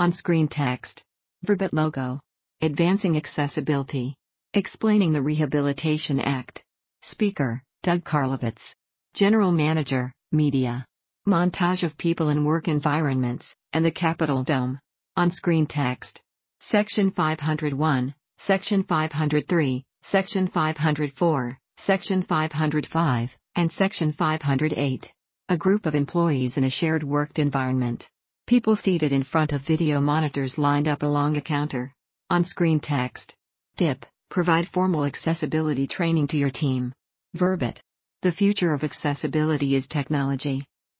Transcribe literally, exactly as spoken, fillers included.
On-screen text. Verbit logo. Advancing accessibility. Explaining the Rehabilitation Act. Speaker, Doug Karlovitz. General Manager, Media. Montage of people in work environments, and the Capitol Dome. On-screen text. Section five oh one, Section five oh three, Section five oh four, Section five oh five, and Section five oh eight. A group of employees in a shared worked environment. People seated in front of video monitors lined up along a counter. On-screen text. D I P. Provide formal accessibility training to your team. Verbit. The future of accessibility is technology.